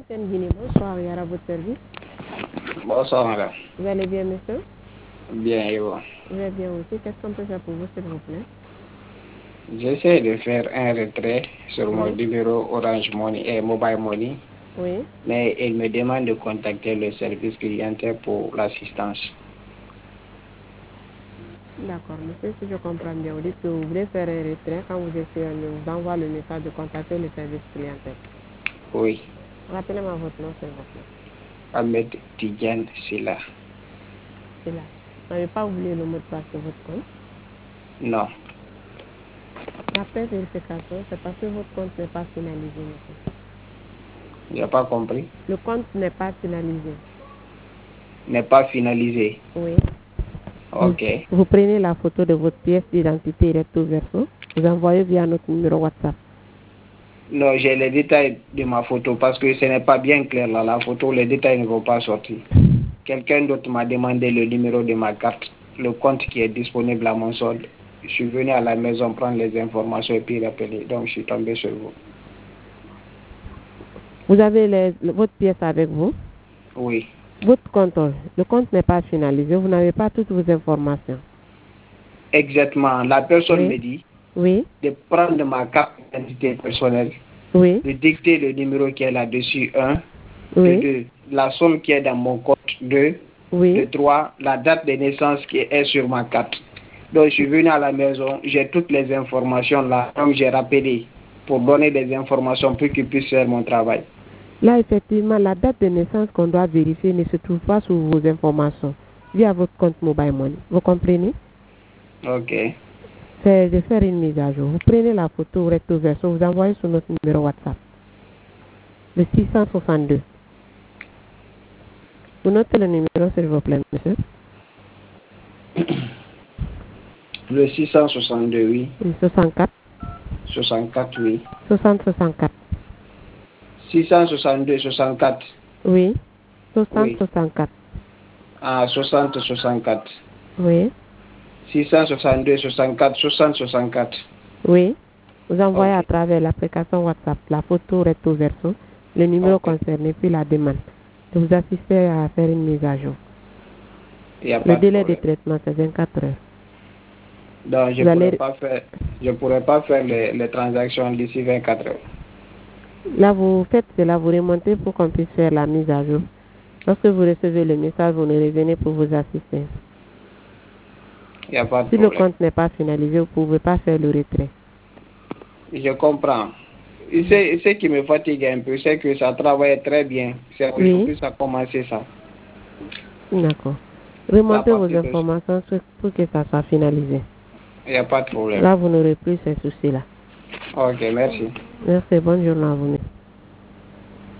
MTN Guinée, bonsoir, et à votre service. Bonsoir, madame. Vous allez bien, monsieur? Bien, et vous? Je vais bien aussi. Qu'est-ce qu'on peut faire pour vous, s'il vous plaît? J'essaie de faire un retrait sur mon Oui. numéro Orange Money et Mobile Money, Oui. mais il me demande de contacter le service clientèle pour l'assistance. D'accord, monsieur, si je comprends bien, vous dites que vous voulez faire un retrait. Quand vous essayez, on vous envoie le message de contacter le service clientèle. Oui, Rappelez-moi votre nom, s'il vous plaît. Ahmed Tidjane Silla. C'est là. Vous n'avez pas oublié le mot de passe de votre compte? Non, Après vérification, c'est parce que votre compte n'est pas finalisé, monsieur. je n'ai pas compris. Le compte n'est pas finalisé. N'est pas finalisé. Oui. Ok. Vous prenez la photo de votre pièce d'identité recto verso, vous envoyez via notre numéro WhatsApp. Non, j'ai les détails de ma photo parce que ce n'est pas bien clair là. La photo, les détails ne vont pas sortir. Quelqu'un d'autre m'a demandé le numéro de ma carte, le compte qui est disponible à mon solde. Je suis venu à la maison prendre les informations et puis rappeler. Donc, je suis tombé sur vous. Vous avez votre pièce avec vous? Oui, Votre compte, le compte n'est pas finalisé, vous n'avez pas toutes vos informations. exactement. La personne Oui. me dit Oui. de prendre ma carte d'identité personnelle, Oui. de dicter le numéro qui est là-dessus, 1, de Oui. 2, la somme qui est dans mon compte, 2, Oui. de 3, la date de naissance qui est sur ma carte. Donc, je suis venu à la maison, j'ai toutes les informations là, donc j'ai rappelé pour donner des informations pour qu'ils puissent faire mon travail. Là, effectivement, la date de naissance qu'on doit vérifier ne se trouve pas sur vos informations via votre compte Mobile Money. Vous comprenez? Ok, C'est de faire une mise à jour. Vous prenez la photo recto verso, vous envoyez sur notre numéro WhatsApp, le 662. Vous notez le numéro, s'il vous plaît, monsieur? le 662, oui. 64 64, oui. 60 64. 662, 64, Oui. 60 oui. 64. Ah, 60, 64. Oui. 662, 64, 60, 64. Oui. Vous envoyez à Ok, travers l'application WhatsApp la photo recto verso, le numéro ok. concerné, puis la demande de vous assister à faire une mise à jour. Il n'y a Le pas de délai de problème. traitement, c'est 24 heures. Donc, Vous allez, je pourrais pas faire les transactions d'ici 24 heures. là, vous faites cela, vous remontez pour qu'on puisse faire la mise à jour. Lorsque vous recevez le message, vous nous revenez pour vous assister. Il n'y a pas de Si le problème. compte n'est pas finalisé, vous ne pouvez pas faire le retrait. Je comprends. Ce qui me fatigue un peu, c'est que ça travaille très bien. C'est Oui, aujourd'hui ça a commencé ça. d'accord. C'est à Remontez vos partir de... informations pour que ça soit finalisé. Il n'y a pas de problème. Là, vous n'aurez plus ces soucis-là. Ok, merci. Merci, bonne journée à vous.